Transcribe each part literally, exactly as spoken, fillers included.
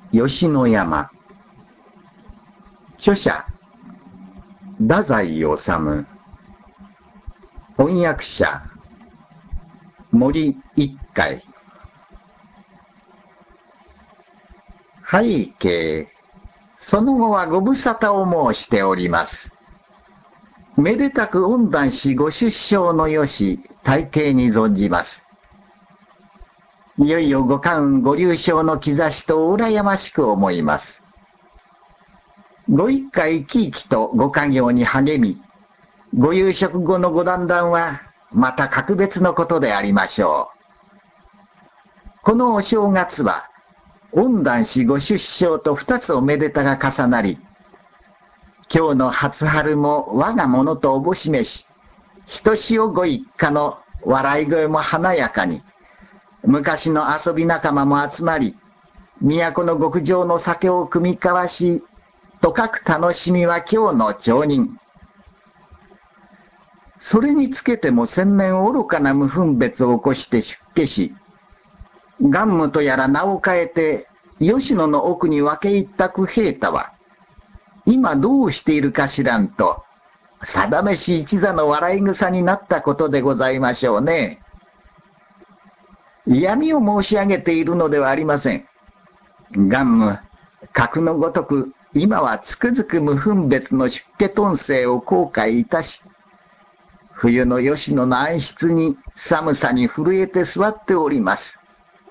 吉野山。著者、太宰治。翻訳者、森一海。背景、その後はご無沙汰を申しております。めでたく御男子ご出生のよし、大慶に存じます。いよいよご関羽ご隆祥の兆しと羨ましく思います。ご一家生き生きとご家業に励み、ご夕食後のご団らはまた格別のことでありましょう。このお正月は、御男子ご出生と二つおめでたが重なり、今日の初春も我がものとおぼしめし、ひとしおご一家の笑い声も華やかに、昔の遊び仲間も集まり、都の極上の酒を酌み交わし、とかく楽しみは今日の町人。それにつけても千年愚かな無分別を起こして出家し、願務とやら名を変えて、吉野の奥に分け入った九平太は、今どうしているか知らんと、定めし一座の笑い草になったことでございましょうね。嫌味を申し上げているのではありません。願務、格のごとく、今はつくづく無分別の出家頓生を後悔いたし、冬の吉野の暗室に寒さに震えて座っております。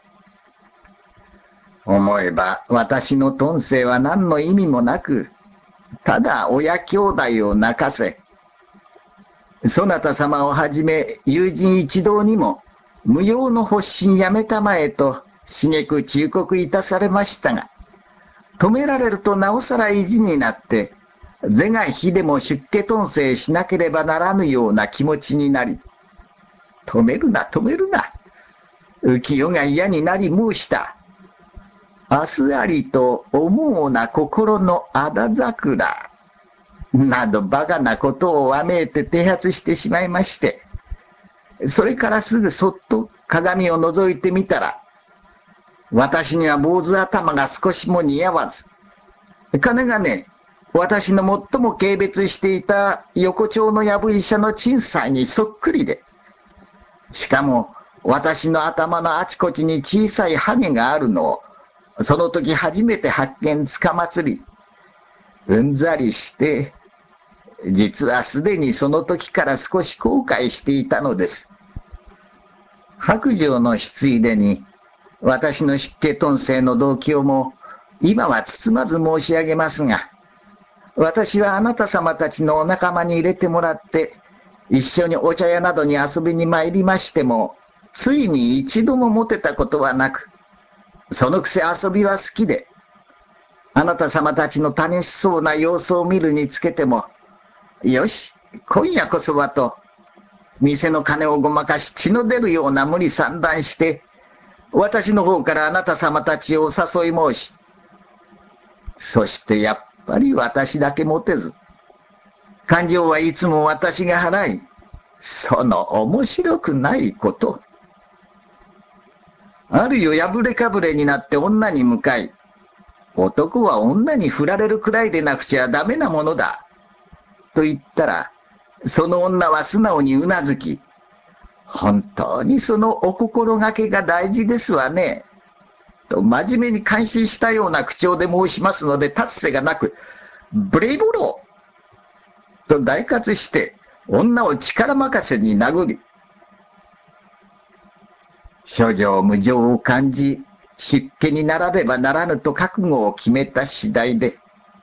思えば私の頓生は何の意味もなく、ただ親兄弟を泣かせ、そなた様をはじめ友人一同にも無用の発心やめたまえと茂く忠告いたされましたが、止められるとなおさら意地になって、是が非でも出家頓生しなければならぬような気持ちになり、止めるな止めるな。浮世が嫌になり申した。明日ありと思うな心のあだ桜。などバカなことをわめいて摘発してしまいまして、それからすぐそっと鏡を覗いてみたら、私には坊主頭が少しも似合わず、金がね、私の最も軽蔑していた横丁のやぶ医者の陳さんにそっくりで、しかも私の頭のあちこちに小さいハゲがあるのを、その時初めて発見つかまつり、うんざりして、実はすでにその時から少し後悔していたのです。白状の失意でに、私の出家頓生の動機をも、今は包まず申し上げますが、私はあなた様たちのお仲間に入れてもらって、一緒にお茶屋などに遊びに参りましても、ついに一度も持てたことはなく、そのくせ遊びは好きで、あなた様たちの楽しそうな様子を見るにつけても、よし、今夜こそはと、店の金をごまかし血の出るような無理算段して、私の方からあなた様たちをお誘い申し、そしてやっぱり私だけ持てず、勘定はいつも私が払い、その面白くないこと。あるよ破れかぶれになって女に向かい、男は女に振られるくらいでなくちゃダメなものだ。と言ったら、その女は素直にうなずき、本当にそのお心がけが大事ですわね。と真面目に感心したような口調で申しますので、達成がなく、ブレイボローと大喝して、女を力任せに殴り、諸情無情を感じ、出家にならねばならぬと覚悟を決めた次第で、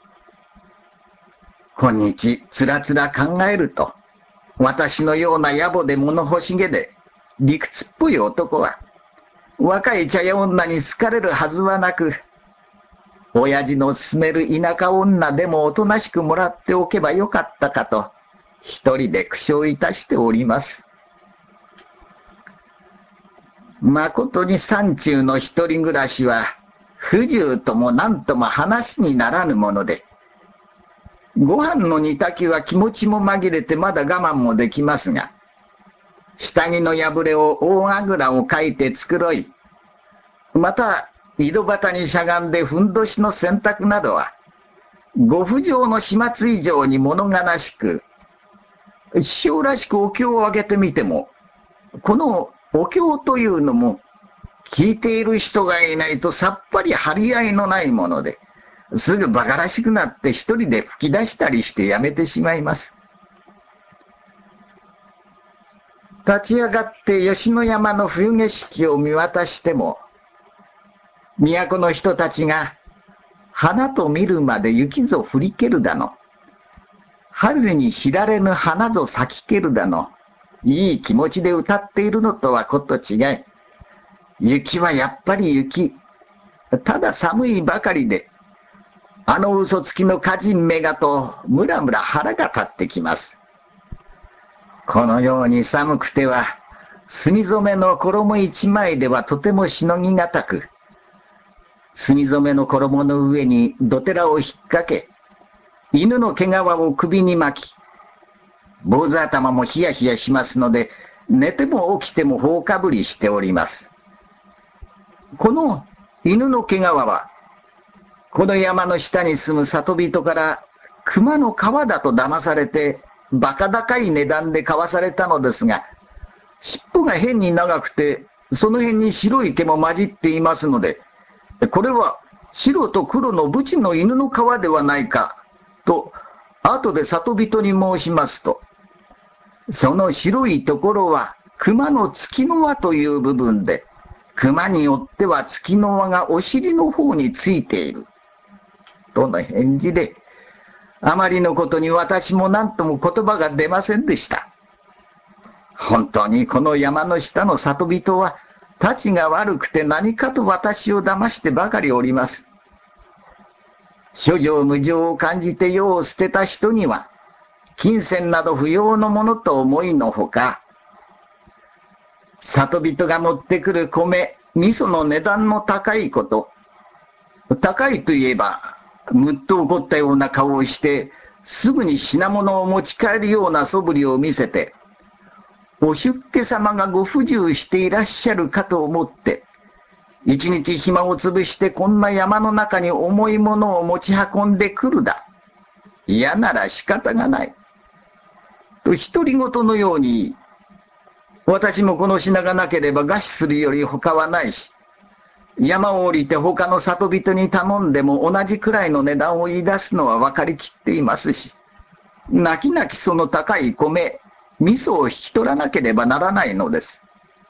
今日つらつら考えると、私のような野暮で物欲しげで理屈っぽい男は、若い茶屋女に好かれるはずはなく、親父の勧める田舎女でもおとなしくもらっておけばよかったかと、一人で苦笑いたしております。まことに山中の一人暮らしは、不自由とも何とも話にならぬもので、ご飯の煮炊きは気持ちも紛れてまだ我慢もできますが、下着の破れを大あぐらをかいて繕い、また井戸端にしゃがんでふんどしの洗濯などは、ご不浄の始末以上に物悲しく、師匠らしくお経をあげてみても、このお経というのも、聞いている人がいないとさっぱり張り合いのないもので、すぐ馬鹿らしくなって一人で吹き出したりしてやめてしまいます。立ち上がって吉野山の冬景色を見渡しても、都の人たちが、花と見るまで雪ぞ降りけるだの。春に知られぬ花ぞ咲きけるだの。いい気持ちで歌っているのとはこと違い。雪はやっぱり雪。ただ寒いばかりで、あの嘘つきの歌人めがと、むらむら腹が立ってきます。このように寒くては、墨染めの衣一枚ではとてもしのぎがたく、墨染めの衣の上にどてらを引っ掛け、犬の毛皮を首に巻き、坊主頭もヒヤヒヤしますので、寝ても起きても頬かぶりしております。この犬の毛皮は、この山の下に住む里人から熊の皮だと騙されて、バカ高い値段で買わされたのですが、尻尾が変に長くて、その辺に白い毛も混じっていますので、これは白と黒のブチの犬の皮ではないか、と、後で里人に申しますと、その白いところは熊の月の輪という部分で、熊によっては月の輪がお尻の方についている。との返事で、あまりのことに私も何とも言葉が出ませんでした。本当にこの山の下の里人は、たちが悪くて何かと私を騙してばかりおります。諸情無情を感じて世を捨てた人には、金銭など不要のものと思いのほか、里人が持ってくる米、味噌の値段の高いこと、高いといえば、むっと怒ったような顔をして、すぐに品物を持ち帰るような素振りを見せて、お出家様がご不自由していらっしゃるかと思って、一日暇を潰してこんな山の中に重いものを持ち運んでくるだ。嫌なら仕方がない。と独り言のように、私もこの品がなければ餓死するより他はないし、山を降りて他の里人に頼んでも同じくらいの値段を言い出すのは分かりきっていますし、泣き泣きその高い米、味噌を引き取らなければならないのです。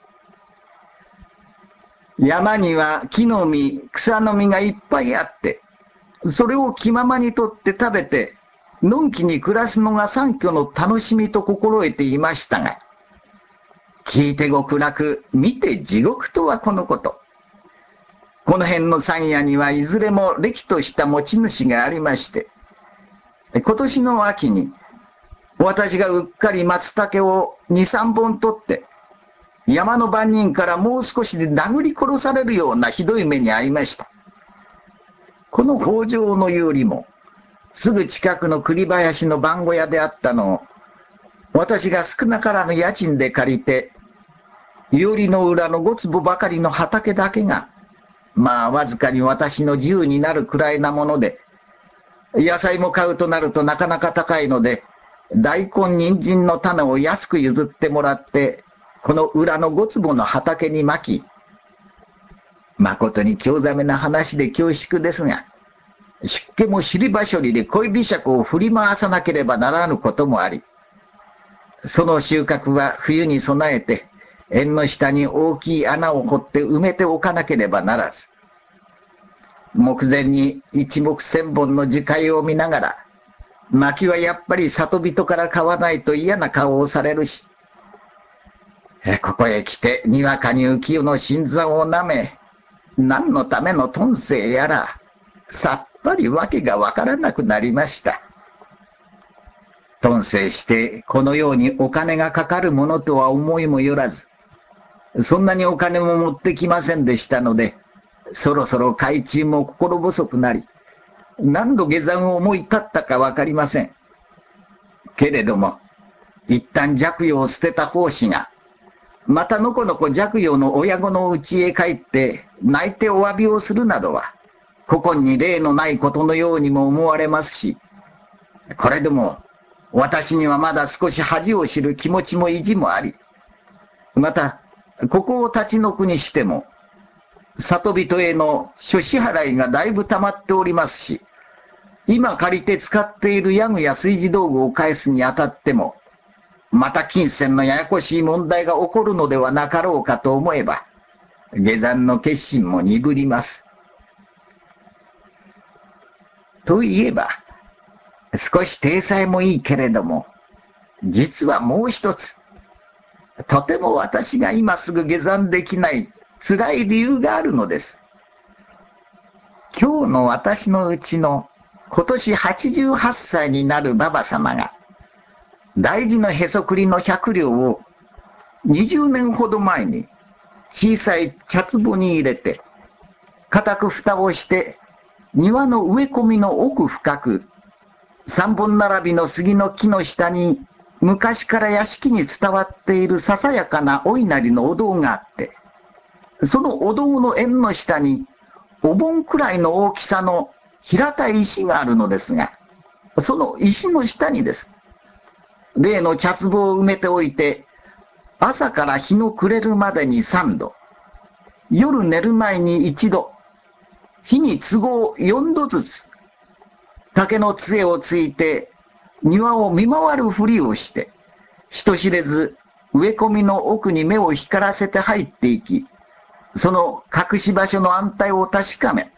山には木の実、草の実がいっぱいあって、それを気ままにとって食べて、のんきに暮らすのが三居の楽しみと心得ていましたが、聞いて極楽、見て地獄とはこのこと。この辺の山野にはいずれもれきとした持ち主がありまして、今年の秋に、私がうっかり松茸を二三本取って、山の番人からもう少しで殴り殺されるようなひどい目に遭いました。この北条の有利も、すぐ近くの栗林の番小屋であったのを、私が少なからぬ家賃で借りて、伊織の裏のご坪ばかりの畑だけが、まあわずかに私の自由になるくらいなもので、野菜も買うとなるとなかなか高いので、大根人参の種を安く譲ってもらって、この裏のご坪の畑にまき、まことに興ざめな話で恐縮ですが、出家も尻場処理で恋飛車を振り回さなければならぬこともあり、その収穫は冬に備えて、縁の下に大きい穴を掘って埋めておかなければならず、目前に一目千本の樹海を見ながら、薪はやっぱり里人から買わないと嫌な顔をされるし、ここへ来てにわかに浮世の新参をなめ、何のための頓生やら、さっぱりわけがわからなくなりました。頓生してこのようにお金がかかるものとは思いもよらず、そんなにお金も持ってきませんでしたので、そろそろ改鋳も心細くなり、何度下山を思い立ったかわかりません。けれども、一旦若夜を捨てた奉仕が、 またのこのこ若陽の親子の家へ帰って泣いてお詫びをするなどは、古今に例のないことのようにも思われますし、これでも私にはまだ少し恥を知る気持ちも意地もあり、またここを立ち退くにしても、里人への諸支払いがだいぶ溜まっておりますし、今借りて使っているヤグや炊事道具を返すにあたっても、また金銭のややこしい問題が起こるのではなかろうかと思えば、下山の決心も鈍ります。といえば、少し体裁もいいけれども、実はもう一つ、とても私が今すぐ下山できない辛い理由があるのです。今日の私のうちの今年はちじゅうはっさいになる馬場様が、大事のへそくりの百両をにじゅうねんほど前に小さい茶壺に入れて、固く蓋をして庭の植え込みの奥深く、三本並びの杉の木の下に昔から屋敷に伝わっているささやかなお稲荷のお堂があって、そのお堂の縁の下にお盆くらいの大きさの平たい石があるのですが、その石の下にです、例の茶壺を埋めておいて、朝から日の暮れるまでに三度、夜寝る前に一度、日に都合四度ずつ、竹の杖をついて庭を見回るふりをして、人知れず植え込みの奥に目を光らせて入っていき、その隠し場所の安泰を確かめ、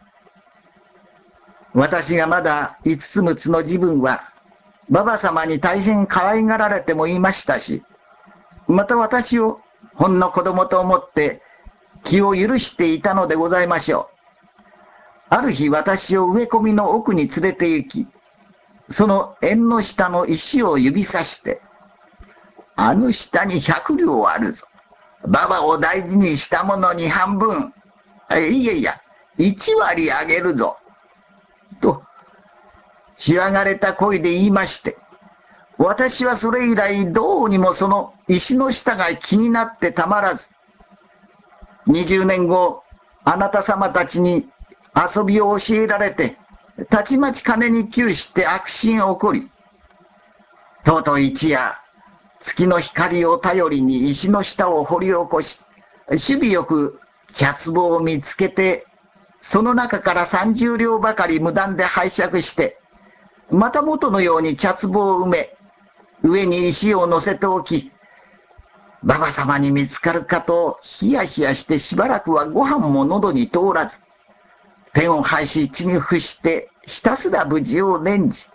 私がまだ五つ六つの自分は、馬場様に大変可愛がられてもいましたし、また私をほんの子供と思って気を許していたのでございましょう。ある日私を植え込みの奥に連れて行き、その縁の下の石を指さして、あの下に百両あるぞ。馬場を大事にしたものに半分、いやいや、一割あげるぞ。と、しわがれた声で言いまして、私はそれ以来どうにもその石の下が気になってたまらず、二十年後、あなた様たちに遊びを教えられて、たちまち金に窮して悪心起こり、とうとう一夜、月の光を頼りに石の下を掘り起こし、守備よく茶壺を見つけて、その中から三十両ばかり無断で拝借して、また元のように茶壺を埋め、上に石を乗せておき、馬場様に見つかるかとヒヤヒヤしてしばらくはご飯も喉に通らず、ペンを拝し地に伏してひたすら無事を念じ、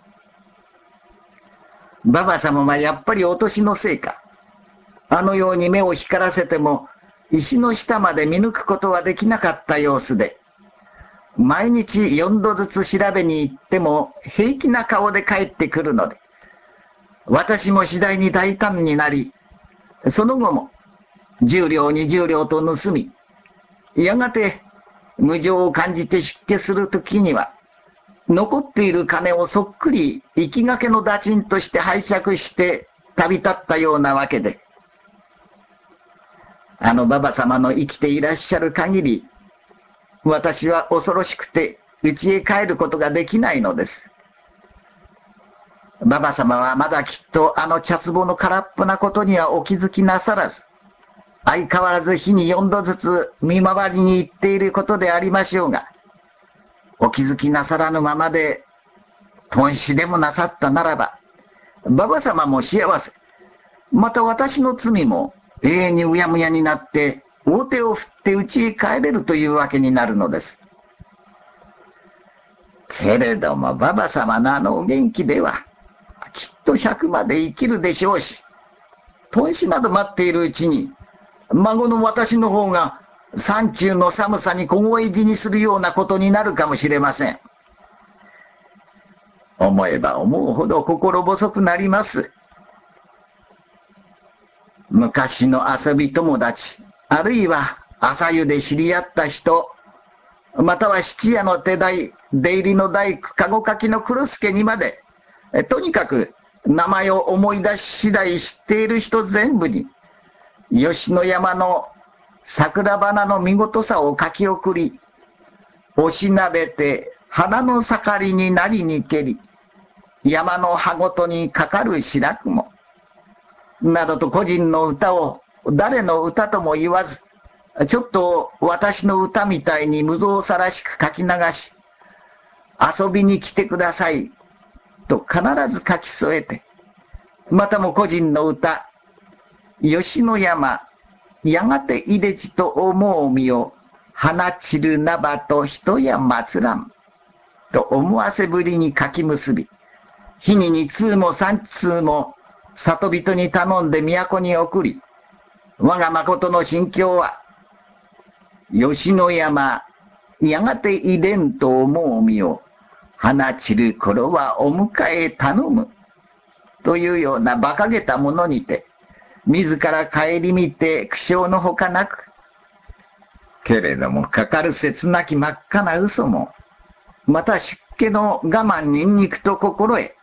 馬場様はやっぱりお年のせいか、あのように目を光らせても石の下まで見抜くことはできなかった様子で、毎日四度ずつ調べに行っても平気な顔で帰ってくるので、私も次第に大胆になり、その後も十両二十両と盗み、やがて無情を感じて出家するときには、残っている金をそっくり行きがけの駄賃として拝借して旅立ったようなわけで、あの馬場様の生きていらっしゃる限り、私は恐ろしくて家へ帰ることができないのです。馬場様はまだきっとあの茶壺の空っぽなことにはお気づきなさらず、相変わらず日に四度ずつ見回りに行っていることでありましょうが、お気づきなさらぬままで頓死でもなさったならば、馬場様も幸せ、また私の罪も永遠にうやむやになって大手を振って家へ帰れるというわけになるのです。けれども馬場様のあのお元気ではきっと百まで生きるでしょうし、頓死など待っているうちに孫の私の方が山中の寒さに凍え死にするようなことになるかもしれません。思えば思うほど心細くなります。昔の遊び友達、あるいは朝湯で知り合った人、または質屋の手代、出入りの大工、籠かきの黒助にまで、とにかく名前を思い出し次第知っている人全部に、 吉野山の桜花の見事さを書き送り、おしなべて花の盛りになりにけり、山の葉ごとにかかる白雲、などと個人の歌を誰の歌とも言わず、ちょっと私の歌みたいに無造作らしく書き流し、遊びに来てくださいと必ず書き添えて、またも個人の歌、吉野山、やがて入れじと思うみを、花散るなばと人や祭らん、と思わせぶりに書き結び、日に二通も三通も里人に頼んで都に送り、我が誠の心境は、吉野山、やがて入れんと思うみを、花散る頃はお迎え頼む、というような馬鹿げたものにて、自ら顧みて苦笑のほかなく、けれどもかかる切なき真っ赤な嘘も、また出家の我慢にんにくと心得、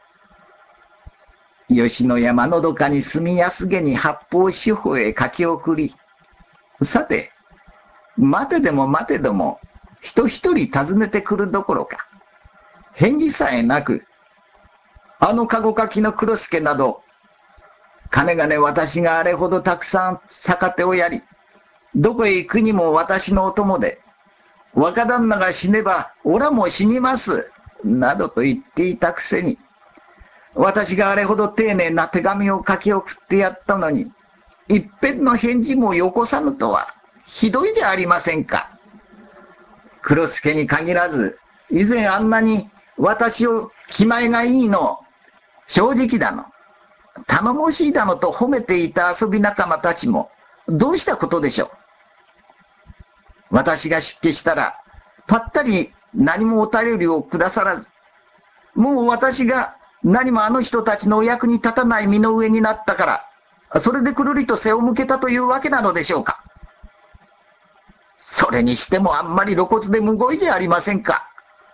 吉野山のどかに住みやすげに八方四方へ書き送り、さて、待てでも待てども、人一人訪ねてくるどころか、返事さえなく、あの籠かきの黒助など、かねがね私があれほどたくさん逆手をやり、どこへ行くにも私のお供で、若旦那が死ねば、おらも死にます、などと言っていたくせに、私があれほど丁寧な手紙を書き送ってやったのに、一遍の返事もよこさぬとは、ひどいじゃありませんか。黒助に限らず、以前あんなに私を気前がいいの、正直だの、頼もしいだのと褒めていた遊び仲間たちも、どうしたことでしょう。私が出家したら、ぱったり何もお便りをくださらず、もう私が何もあの人たちのお役に立たない身の上になったから、それでくるりと背を向けたというわけなのでしょうか。それにしてもあんまり露骨でむごいじゃありませんか。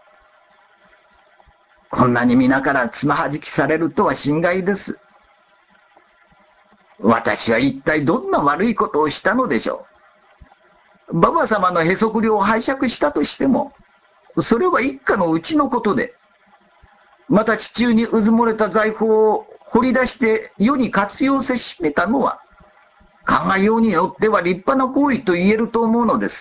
こんなに皆からつまはじきされるとは心外です。私は一体どんな悪いことをしたのでしょう。馬場様のへそくりを拝借したとしても、それは一家のうちのことで、また地中にうずもれた財宝を掘り出して世に活用せしめたのは、考えようによっては立派な行為と言えると思うのです。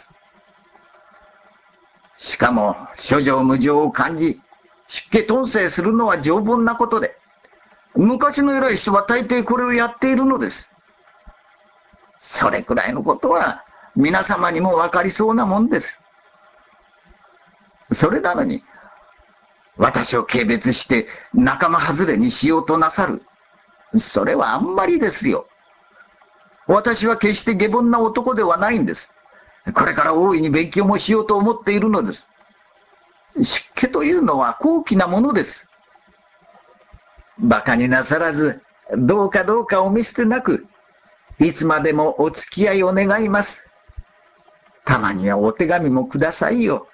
しかも諸情無情を感じ、出家頓生するのは常凡なことで、昔の偉い人は大抵これをやっているのです。それくらいのことは皆様にも分かりそうなもんです。それなのに、私を軽蔑して仲間外れにしようとなさる。それはあんまりですよ。私は決して下凡な男ではないんです。これから大いに勉強もしようと思っているのです。出家というのは高貴なものです。馬鹿になさらず、どうかどうかお見捨てなく、いつまでもお付き合いを願います。たまにはお手紙もくださいよ。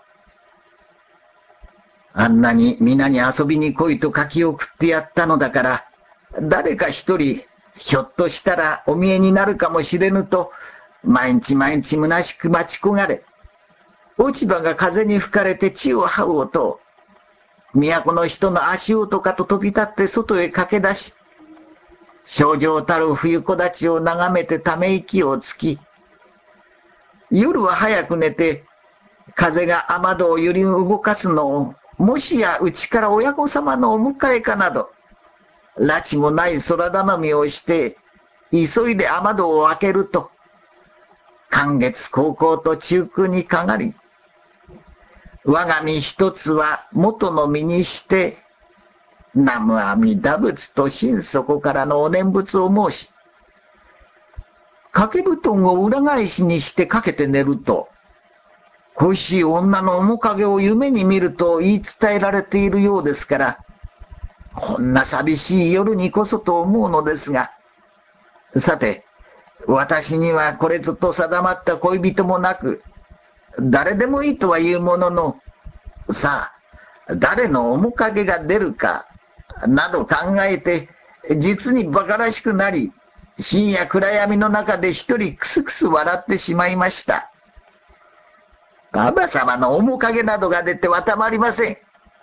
あんなに皆に遊びに来いと書き送ってやったのだから、誰か一人、ひょっとしたらお見えになるかもしれぬと、毎日毎日虚しく待ち焦がれ、落ち葉が風に吹かれて地を這う音を、都の人の足音かと飛び立って外へ駆け出し、少女たる冬木立ちを眺めてため息をつき、夜は早く寝て、風が雨戸を揺り動かすのを、もしやうちから親御様のお迎えかなど、拉致もない空頼みをして、急いで雨戸を開けると、寒月高校と中空にかがり、我が身一つは元の身にして、南無阿弥陀仏と心底からのお念仏を申し、掛け布団を裏返しにしてかけて寝ると、恋しい女の面影を夢に見ると言い伝えられているようですから、こんな寂しい夜にこそと思うのですが、さて、私にはこれぞと定まった恋人もなく、誰でもいいとは言うものの、さあ、誰の面影が出るか、など考えて、実に馬鹿らしくなり、 深夜暗闇の中で一人クスクス笑ってしまいました。ババ様の面影などが出てはたまりません。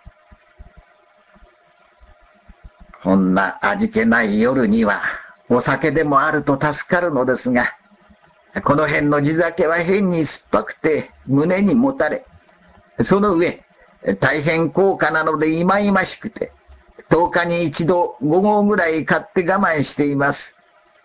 こんな味気ない夜にはお酒でもあると助かるのですが、この辺の地酒は変に酸っぱくて胸にもたれ、その上大変高価なので忌々しくて、とおかに一度ご合ぐらい買って我慢しています。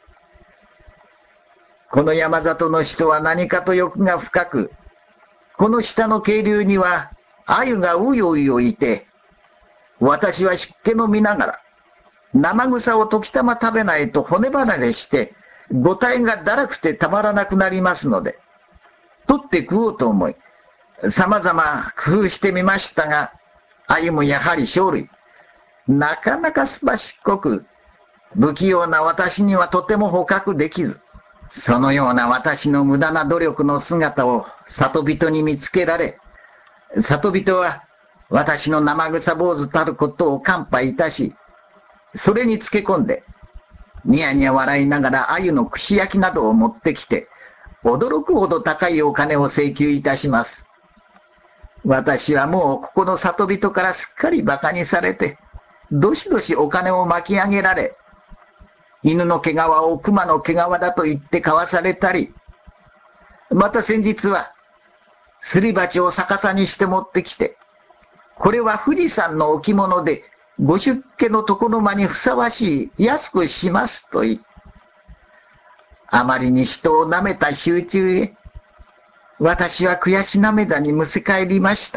この山里の人は何かと欲が深く、この下の渓流には鮎がうようよいて、私は出家の見ながら、生草を時たま食べないと骨離れして、五体がだらくてたまらなくなりますので、取って食おうと思い、様々工夫してみましたが、鮎もやはり生類。なかなかすばしっこく、不器用な私にはとても捕獲できず、そのような私の無駄な努力の姿を里人に見つけられ、里人は私の生臭坊主たることを看破いたし、それにつけ込んで、ニヤニヤ笑いながら鮎の串焼きなどを持ってきて、驚くほど高いお金を請求いたします。私はもうここの里人からすっかり馬鹿にされて、どしどしお金を巻き上げられ、犬の毛皮を熊の毛皮だと言って買わされたり、また先日は、すり鉢を逆さにして持ってきて、これは富士山の置物で、ご出家の床の間にふさわしい、安くしますと言い、あまりに人を舐めた集中へ、私は悔し涙にむせ返りました。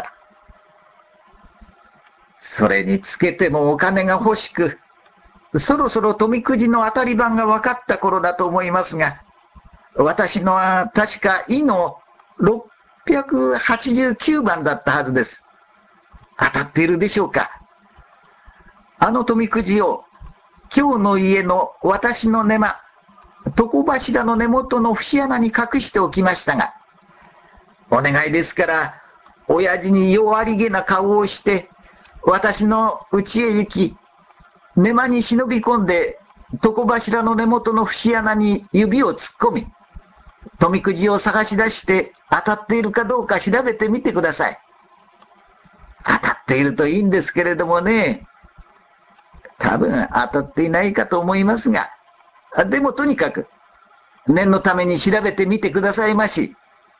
それにつけてもお金が欲しく、そろそろ富くじの当たり番が分かった頃だと思いますが、私のは確かいのろっぴゃくはちじゅうきゅうばんだったはずです。当たっているでしょうか。あの富くじを今日の家の私の寝間、床柱の根元の節穴に隠しておきましたが、お願いですから、親父に弱ありげな顔をして、私の家へ行き、寝間に忍び込んで、床柱の根元の節穴に指を突っ込み、富くじを探し出して当たっているかどうか調べてみてください。当たっているといいんですけれどもね、多分当たっていないかと思いますが、でもとにかく、念のために調べてみてくださいまし。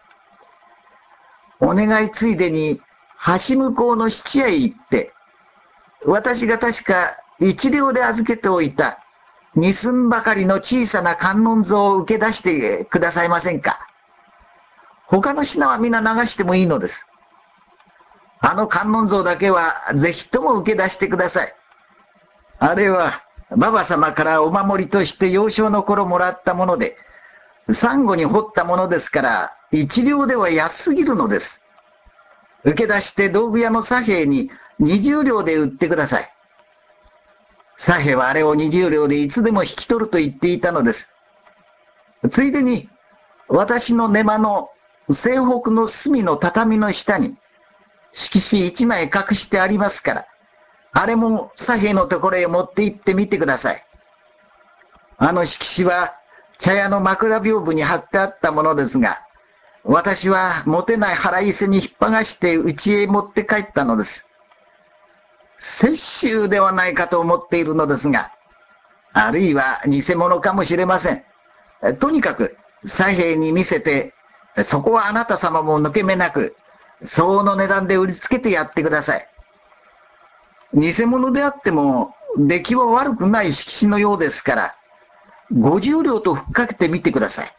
お願いついでに、橋向こうの質屋へ行って、私が確か一両で預けておいた、二寸ばかりの小さな観音像を受け出してくださいませんか。他の品は皆流してもいいのです。あの観音像だけはぜひとも受け出してください。あれは、馬場様からお守りとして幼少の頃もらったもので、サンゴに掘ったものですから、一両では安すぎるのです。受け出して道具屋の左兵に二十両で売ってください。左兵はあれを二十両でいつでも引き取ると言っていたのです。ついでに、私の寝間の西北の隅の畳の下に、色紙一枚隠してありますから、あれも左兵のところへ持って行ってみてください。あの色紙は茶屋の枕屏風に貼ってあったものですが、私は持てない腹いせに引っ張がして家へ持って帰ったのです。雪舟ではないかと思っているのですが、あるいは偽物かもしれません。とにかく左兵に見せて、そこはあなた様も抜け目なく、相応の値段で売りつけてやってください。偽物であっても出来は悪くない色紙のようですから、ごじゅう両とふっかけてみてください。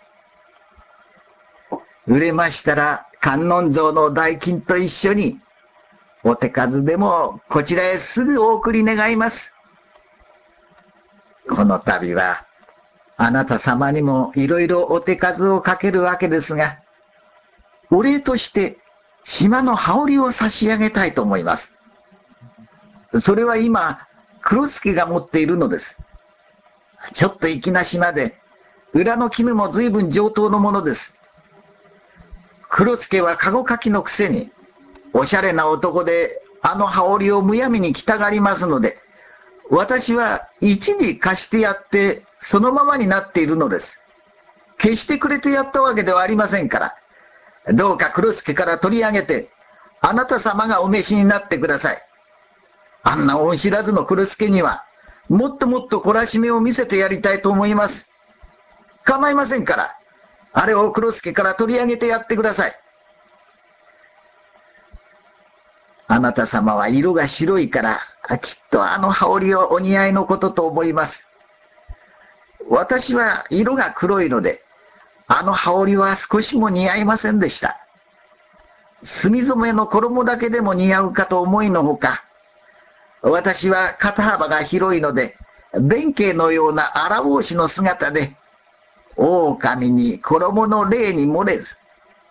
売れましたら観音像の代金と一緒に、お手数でもこちらへすぐお送り願います。この度は、あなた様にもいろいろお手数をかけるわけですが、お礼として島の羽織を差し上げたいと思います。それは今、黒助が持っているのです。ちょっと粋な島で、裏の絹も随分上等のものです。黒助は籠かきのくせに、おしゃれな男で、あの羽織をむやみに着たがりますので、私は一時貸してやって、 そのままになっているのです。決してくれてやったわけではありませんから。どうか黒助から取り上げて、あなた様がお召しになってください。あんな恩知らずの黒助には、もっともっと懲らしめを見せてやりたいと思います。構いませんから、あれを黒助から取り上げてやってください。あなた様は色が白いから、きっとあの羽織をお似合いのことと思います。私は色が黒いので、あの羽織は少しも似合いませんでした。墨染めの衣だけでも似合うかと思いのほか、私は肩幅が広いので、弁慶のような荒帽子の姿で、狼に衣の例に漏れず、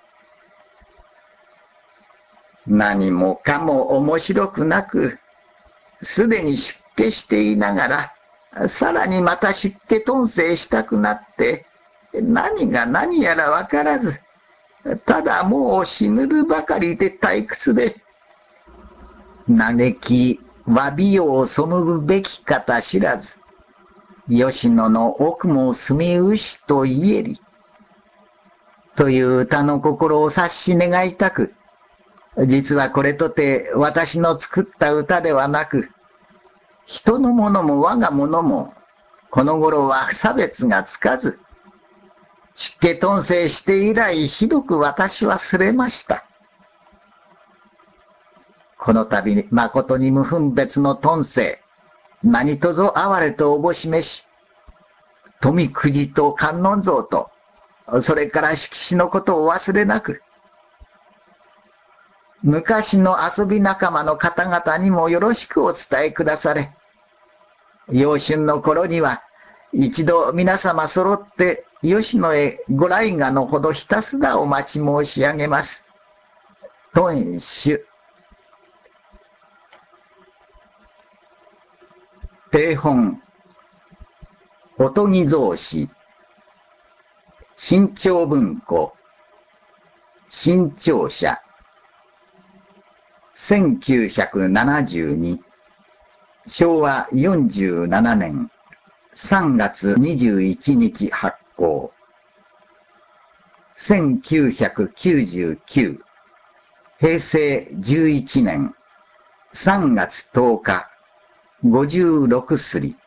何もかも面白くなく、すでに出家していながら、さらにまた出家頓生したくなって、何が何やらわからず、ただもう死ぬるばかりで退屈で、嘆き、詫びよう背ぐべき方知らず、吉野の奥も住みうしと言えり、という歌の心を察し願いたく、実はこれとて私の作った歌ではなく、人のものも我がものも、この頃は差別がつかず、出家頓生して以来ひどく私はすれました。この度誠に無分別の頓生、何とぞ哀れとおぼしめし、富くじと観音像と、それから色紙のことを忘れなく、昔の遊び仲間の方々にもよろしくお伝えくだされ。陽春の頃には、一度皆様揃って吉野へご来賀のほどひたすらお待ち申し上げます。頓主。定本。おとぎ草子。新潮文庫。新潮社。せんきゅうひゃくななじゅうに、しょうわよんじゅうななねんさんがつにじゅういちにち発行。せんきゅうひゃくきゅうじゅうきゅう、へいせいじゅういちねんさんがつとおか、ごじゅうろくすり。